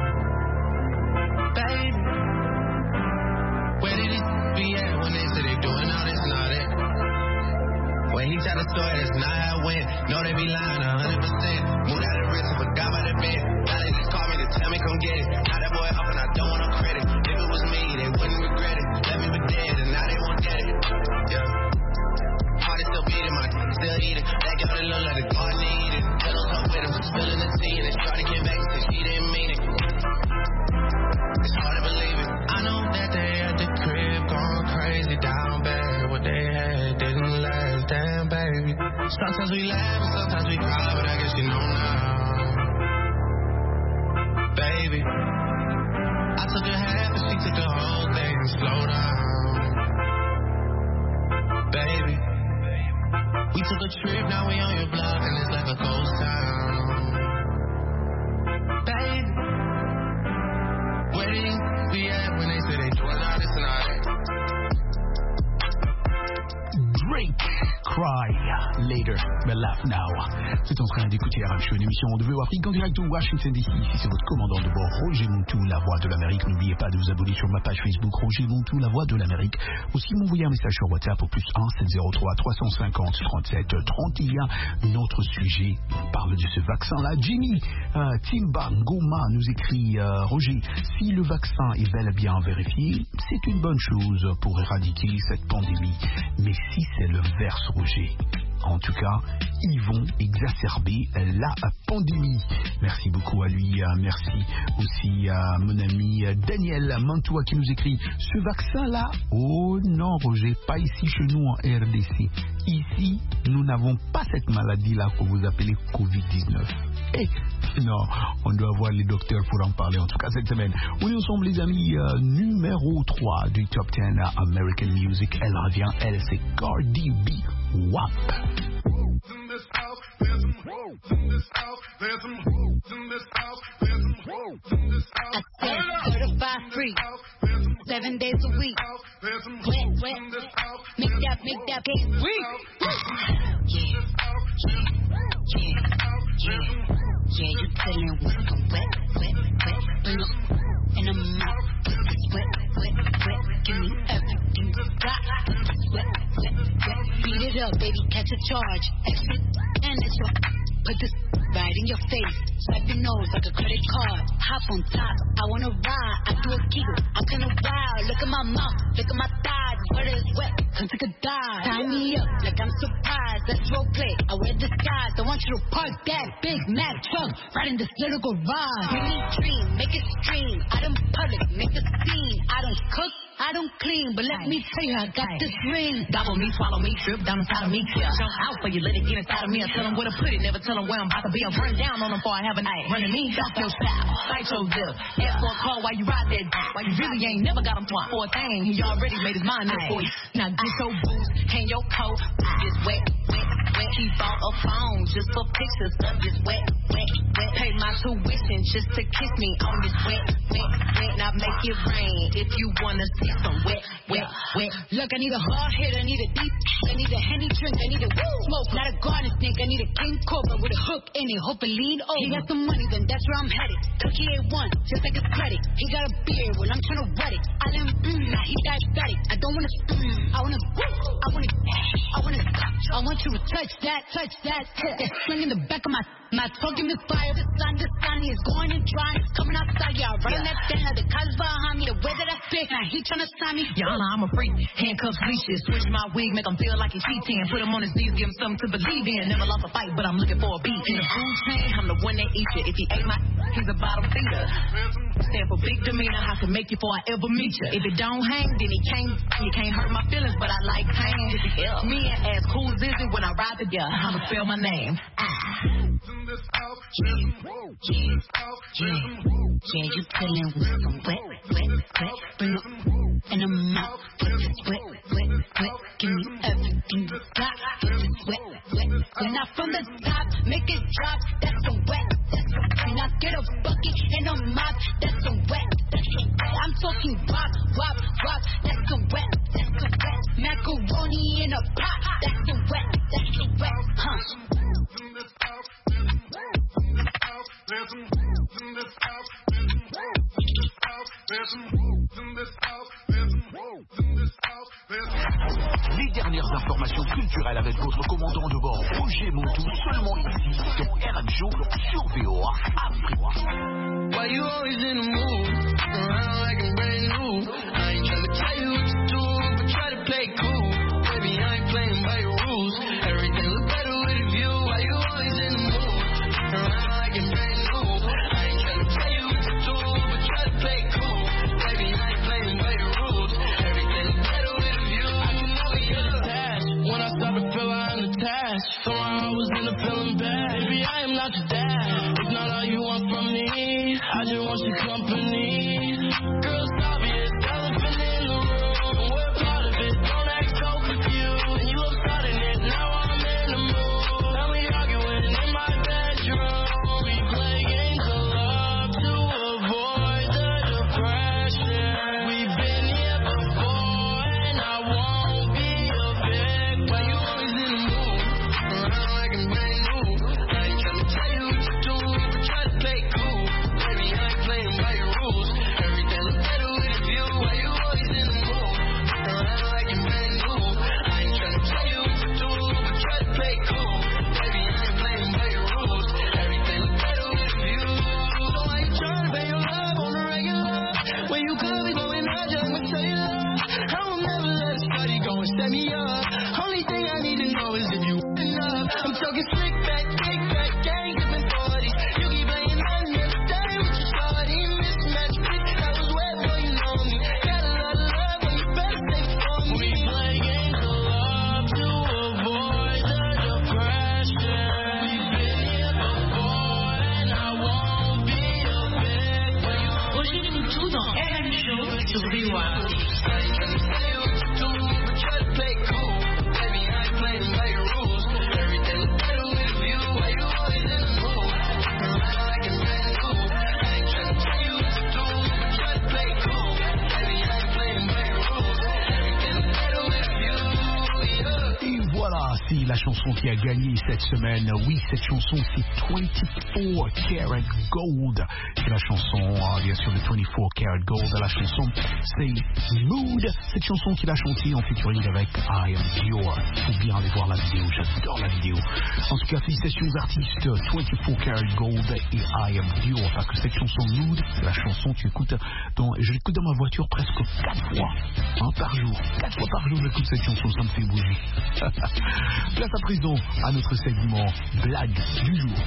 baby. Where did it be at when they say they doing all this and all that? When he tried to story, that's not how it went. No, they be lying a hundred percent. Moved out of the wrist and forgot about the bed. Now they just call me to tell me come get it. Now that boy up and I don't want no credit. If it was me, they wouldn't regret it. Left me for dead and now they won't get it. Yeah. Heart is still beating, my still eating. That girl that look like the garden eating. Sometimes we laugh and sometimes we cry, but I guess you know now. Baby, I took a half and she took the whole thing. Slow down. Baby, we took a trip, now we on your block and it's like a ghost town. Baby, where do you be at when they say they doing all this and all that? Drake, Cry, Later, but Laugh Now. C'est en train d'écouter R M Show, une émission de V O Afrique en direct de Washington D C. Ici, c'est votre commandant de bord, Roger Montou, la voix de l'Amérique. N'oubliez pas de vous abonner sur ma page Facebook, Roger Montou, la voix de l'Amérique. Aussi, m'envoyer un message sur WhatsApp au plus un sept zéro trois trois cent cinquante trente-sept trente et un. Notre sujet, on parle de ce vaccin-là. Jimmy euh, Timba Ngoma nous écrit euh, Roger, si le vaccin est bel et bien vérifié, c'est une bonne chose pour éradiquer cette pandémie. Mais si c'est l'inverse, Roger, en tout cas, ils vont exacerber la pandémie. Merci beaucoup à lui. Merci aussi à mon ami Daniel Mantoua qui nous écrit ce vaccin-là, oh non, Roger, pas ici chez nous en R D C. Ici, nous n'avons pas cette maladie-là que vous appelez covid dix-neuf. Eh, non, on doit voir les docteurs pour en parler en tout cas cette semaine. On est ensemble les amis, euh, numéro trois du Top dix American Music. Elle revient, elle c'est Cardi B. W A P. I said certified free, seven days a week. Wet, wet, make that, make that get free. Yeah, yeah, yeah, yeah, you feeling with some wet, wet, wet, bring up in the mouth. Wet, wet, wet, give me everything you got. Wet, wet, wet, beat it up, baby, catch a charge. Exit and it's your, put this right in your face. Swipe your nose like a credit card. Hop on top, I wanna ride. I do a giggle, I'm kinda wild. Look at my mouth, look at my thighs. Wet is wet, come take a dive. Tie me up like I'm surprised. Let's role play, I wear disguise. I want you to park that Big Mac truck right in this little garage. Give me dream, make it stream. I don't public, make a scene. I don't cook, I don't clean, but let me tell you, I got this ring. Gobble me, swallow me, trip down inside of me. Yeah. Jump out for you, let it get inside of me. I tell them where to put it, never tell them where I'm about to be. I'm run down on them before I have a night. Running me, stop your style, fight your zip. Ask for a call while you ride that dick. While you really ain't never got him for a thing. He already made his mind up for you. Now get your boots, hang your coat. Just wet, wet, wet. He bought a phone just for pictures of this wet, wet, wet. Pay my tuition just to kiss me on this wet, wet, wet. Now make it rain if you wanna see some wet, wet, wet. Look, I need a hard hit, I need a deep, I need a Henny drink, I need a woo smoke, not a garden snake, I need a king cobra with a hook in it, hope it lean over. He got some money, then that's where I'm headed. Cookie ain't one, just like his credit. He got a beard when I'm trying to wet it. I let him, mm, now he diabetic. I don't wanna, mm, I wanna, I wanna, I wanna, I want you to touch that, touch that, that sling in the back of my, my throat, give me fire. The sun, the sun, he is going and drying, coming outside, yeah, right on that thing, now the cars behind me, the way that I spit, now he trying to sign me. Your Honor, I'm a freak. Handcuffs, leashes. Switch my wig, make him feel like he's cheating. Put him on his knees, give him something to believe in. Never lost a fight, but I'm looking for a beat. In the food chain, I'm the one that eats you. If he ate my, he's a bottom feeder. Stand for big demeanor, I can make you before I ever meet you. If it don't hang, then he can't, you can't hurt my feelings, but I like pain. Me and ask, who's is it when I ride together? I'ma spell my name. Ah. Yeah, yeah, yeah, yeah, you feeling with some wet, wet, wet, bring up in the mouth. Put this wet, wet, wet, give me everything you got. Put this wet, wet, wet, now from the top, make it drop. That's some wet, that's some wet. Now get a bucket and a mop. That's some wet, that's some wet. I'm talking wop, wop, wop. That's some wet, that's some wet. Macaroni in a pot. That's some wet, that's some wet, huh? Les dernières informations culturelles avec votre commandant de bord, Roger Montou, seulement ici, dans R M Show, sur V O A Afrique. Why you always in the mood? Around like I'm brand new. I ain't trying to tell you what to do, but try to play cool. Baby, I ain't playing by your rules. Everything look better with a view. Why you always in the mood? Around like I'm brand new. I ain't trying to tell you what to do, but try to play cool. Baby, I ain't playing by your rules. Everything look better with a view. I can never get attached. When I start to feel I'm attached. So I set me up. Only thing I need to know is if you enough. I'm talking slick back, kick back, gang dipping forties. You keep playing on your stay with your shorty. Mismatch, bitch, I was wet, boy, you know me. Got a lot of love, but you better stay for me. We play games of love to avoid the depression. We've been here before, and I won't be a victim. Roger Moutou dans R M Show sur V O A. La chanson qui a gagné cette semaine, oui, cette chanson c'est vingt-quatre Karat Gold. C'est la chanson, euh, bien sûr, de vingt-quatre Karat Gold. La chanson c'est Mood. Cette chanson qu'il a chantée en featuring avec I Am Dior. Faut bien aller voir la vidéo, j'adore la vidéo. En tout cas, félicitations aux artistes vingt-quatre Karat Gold et I Am Dior. Parce que cette chanson Mood, c'est la chanson que tu écoutes dans, je l'écoute dans ma voiture presque quatre fois hein, par jour. Quatre fois par jour, j'écoute cette chanson, ça me fait bouger. Place à présent à notre segment blague du jour.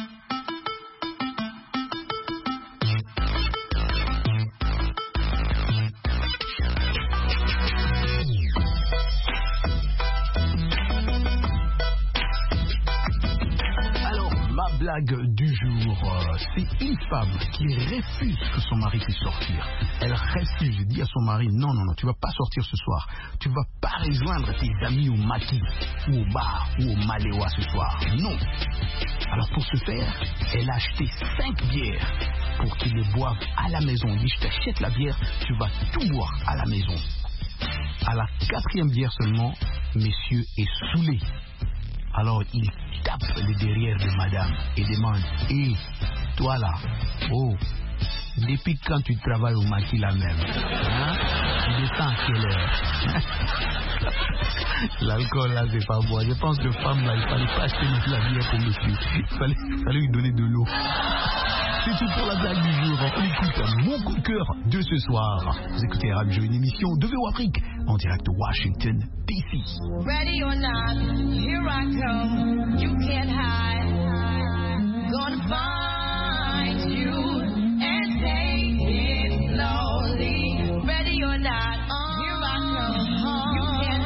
Alors, ma blague du jour, euh, c'est une femme qui refuse que son mari puisse sortir. Elle refuse, dit à son mari, non, non, non, tu vas pas sortir ce soir. Tu vas pas rejoindre tes amis au maquis, ou au bar, ou au maléwa ce soir. Non. Alors pour ce faire, elle a acheté cinq bières pour qu'ils les boivent à la maison. Il dit, je t'achète la bière, tu vas tout boire à la maison. À la quatrième bière seulement, monsieur est saoulé. Alors il tape le derrière de madame et demande, hé, toi là, oh, depuis quand tu travailles au maquis là même, hein? Tu descends à quelle heure? L'alcool là c'est pas bon. Je pense que femme là il fallait pas acheter la bière pour monsieur. Il fallait, il fallait lui donner de l'eau. C'est tout pour la blague du jour. On écoute mon coup de cœur de ce soir. Vous écoutez Radio Show, une émission de V O Afrique en direct de Washington D C. Ready or not, here I come. You can't hide. Gonna find you and take it slowly. Ready or not, here I come. You can't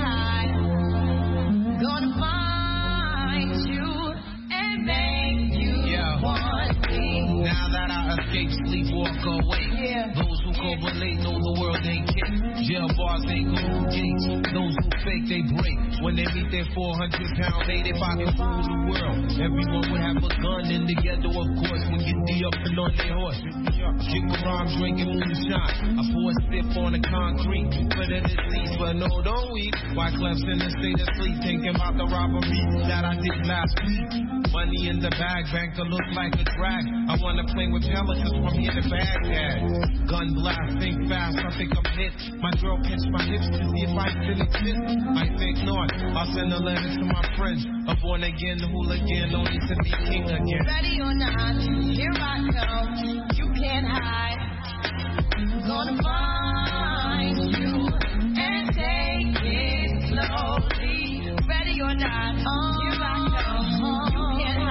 hide. Gonna find you and make you yeah. want me. Now that I escape, sleep, walk away. Yeah. Those who correlate know the world ain't kick. Jail bars ain't gold gates. Those who fake, they break. When they meet their four hundred pound mate, if I could rule the world, everyone would have a gun in the ghetto, of course, when you D up and on their horse. Kick around drinking moonshine. I pour a sip on the concrete. Put it in seats, but no, don't weep. Why Clef's in the state of sleep, thinking about the robbery that I did last week. Money in the bag, banker look like a drag. I wanna play with pelicans from here to Baghdad. Gun blast, think fast, I think I'm hit. My girl pinched my hips to see if I still exist. I think not. I'll send a letter to my friends. A born again hooligan, only to be king again. Ready or not, here I come. You can't hide. Gonna find you and take it slowly. Ready or not, here I come. You can't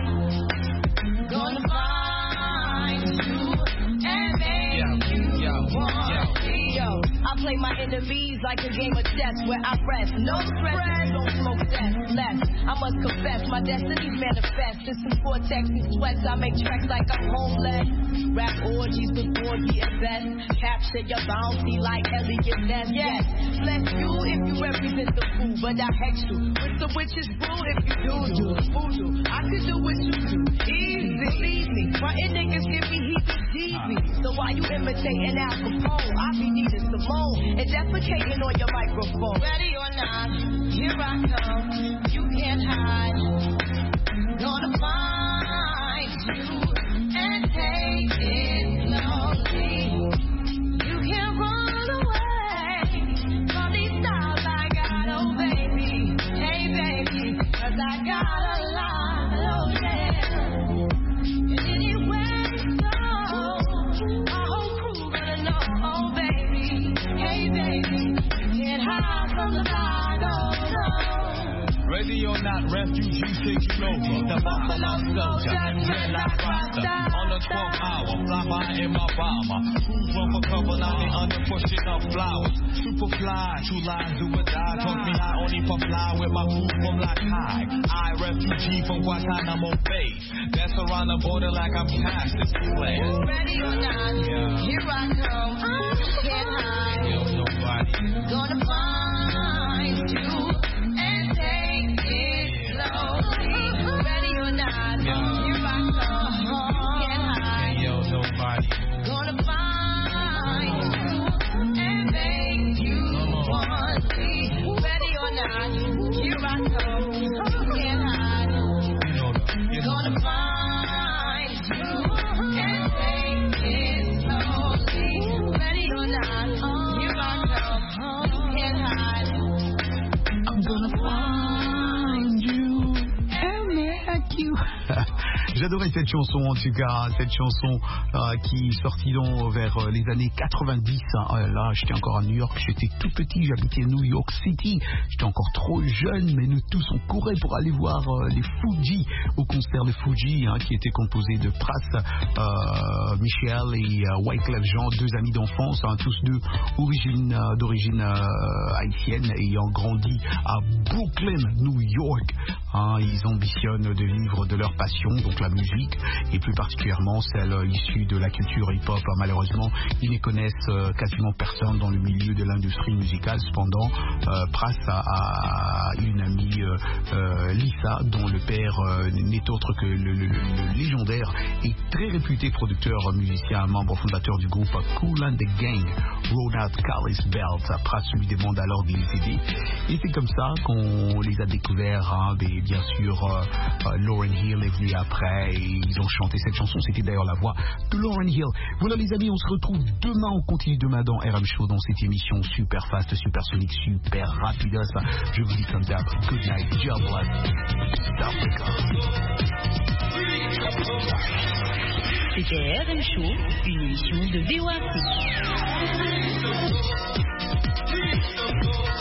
hide. Gonna find you and make yeah, you yeah, want yeah. me. Yo, I play my enemies like a game of chess where I rest. No stress, don't smoke that less. I must confess, my destinies manifest. It's some cortex and sweats. I make tracks like I'm homeless. Rap orgies before the invest. Capture your bounty like Elliot Ness. Yes, bless you if you represent the fool, but I hex you with the witch's brew if you do do voodoo. I could do what you do, easy. Believe me, my niggas give me heebie-jeebies. So why you imitating Al Capone? I be needing Simone and defecating on your microphone. Ready or not, here I come. You can't hide. Gonna find you and take it slowly. You can't run away from these styles I got, oh baby. Hey baby, 'cause I got a lot, oh yeah. And anywhere you go, my whole crew gonna know, oh baby. Hey baby, you can't hide from the light. Ready or not, refugees taking over. The Buffalo Soldier, red like Rasta. On the twelfth hour, fly by in my bomber. Who's run for cover, now they under pushing up flowers. Super fly, true lies do or die. Talk me high, only for fly with my crew from like high. I, refugee from Guantanamo Bay. Dance around the border like I'm past this play. Ready or not, yeah. Here I come. Can't hide. Yo, nobody. Gonna find you and take it slowly. Ready or not, yeah. Here I come. Can't hide. Yo, nobody. Gonna find you and make you want me. Ready or not, here I come. Can't hide. Gonna find you and take it slowly. Ready or not, here I come. Can't hide. I'm gonna find you and make you. J'adorais cette chanson en tout cas, cette chanson euh, qui est sortie donc vers euh, les années quatre-vingt-dix. Hein. Euh, là, j'étais encore à New York, j'étais tout petit, j'habitais New York City. J'étais encore trop jeune, mais nous tous on courait pour aller voir euh, les Fugees au concert de Fugees, hein, qui était composé de Pras, euh, Michel et euh, Wyclef Jean, deux amis d'enfance, hein, tous deux origine, euh, d'origine euh, haïtienne, ayant grandi à Brooklyn, New York. Hein, ils ambitionnent de vivre de leur passion, donc la musique, et plus particulièrement celle euh, issue de la culture hip-hop. Euh, malheureusement, ils ne connaissent euh, quasiment personne dans le milieu de l'industrie musicale. Cependant, euh, Pras a, a une amie, euh, euh, Lisa, dont le père euh, n'est autre que le, le, le légendaire et très réputé producteur euh, musicien, membre fondateur du groupe Kool and the Gang, Ronald Callis Belt. Pras lui demande alors de les aider, et c'est comme ça qu'on les a découverts. Hein, et bien sûr, euh, euh, Lauryn Hill est venu après et ils ont chanté cette chanson. C'était d'ailleurs la voix de Lauryn Hill. Voilà les amis, on se retrouve demain. On continue demain dans R M Show, dans cette émission super fast, super sonique, super rapidos. Je vous dis comme d'hab, good night, job bless, South Africa. C'était R M Show, une émission de V O A C.